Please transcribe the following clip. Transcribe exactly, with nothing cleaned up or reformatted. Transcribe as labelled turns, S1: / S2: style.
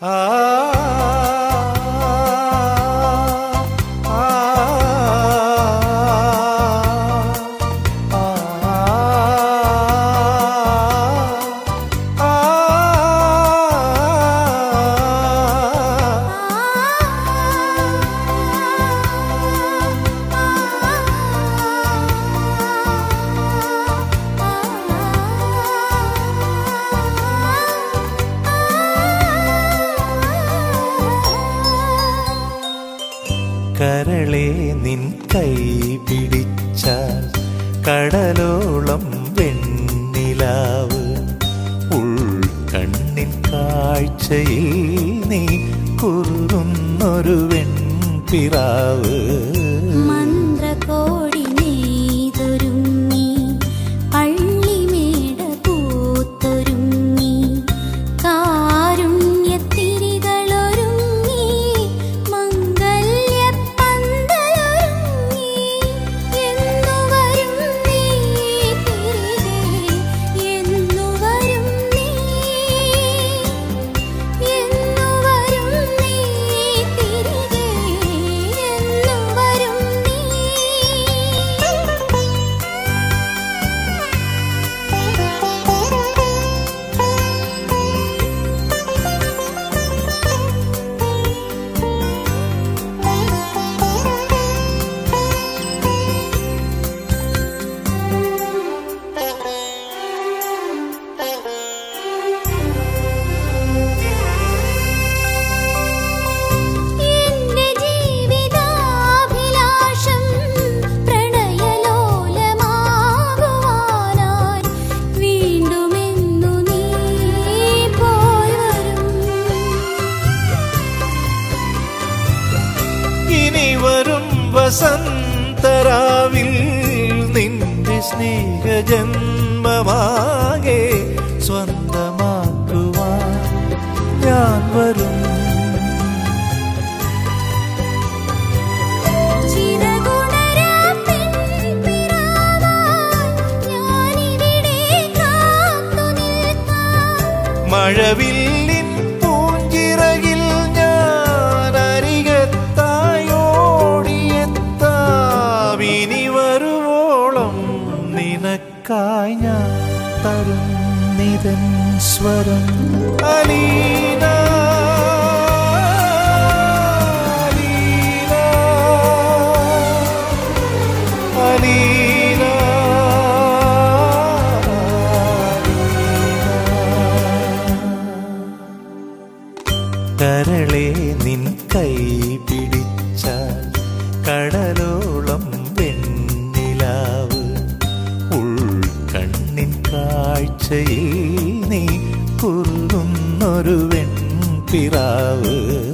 S1: കരളെ നിൻ കൈ പിടിച്ചാൽ കടലോളം വെണ്ണിലാവ് ഉൾക്കണ്ണിൻ കാഴ്ചയിൽ നീ കുറുന്നൊരു വെൺപിറാവ്
S2: മന്ത്രകോടി നെയ്തൊരുങ്ങി പള്ളിമേട പൂത്തൊരുങ്ങി കാരുണ്യത്തിരികളൊരുങ്ങി മംഗല്യപ്പന്തലൊരുങ്ങി എന്നുവരും നീ തിരികെ എന്നുവരും നീ എന്നുവരും നീ തിരികെ എന്നുവരും നീ. എന്റെ ജീവിതാഭിലാഷം പ്രണയലോലമാകുവാനായി വീണ്ടുമെന്നു നീ പോയി വരും.
S1: ഇനി വരും വസന്തരാവിൽ നിന്റെ സ്നേഹജന്മമാകെ സ്വന്തമാക്കുവാൻ ഞാൻ വരും.
S2: ചിറകുണരാ പെൺപിറാവായി ഞാനിവിടെ കാത്തുനിൽക്കാം.
S1: മഴവില്ലിൻ പൂഞ്ചിറകിൽ ഞാൻ അരികത്തായി ഓടിയെത്താം. ഇനി വരുവോളം നിനക്കായി ഞാൻ തരും നിതൻ സ്വരം. അലീന അലീന അലീന കരളെ നിൻ കൈ പിടിച്ചാൽ കടലോളം വെണ്ണിലാവ് ഉൾക്കണ്ണിൻ കാഴ്ചയിൽ നീ കുറുന്നൊരു വെൺപിറാവ്.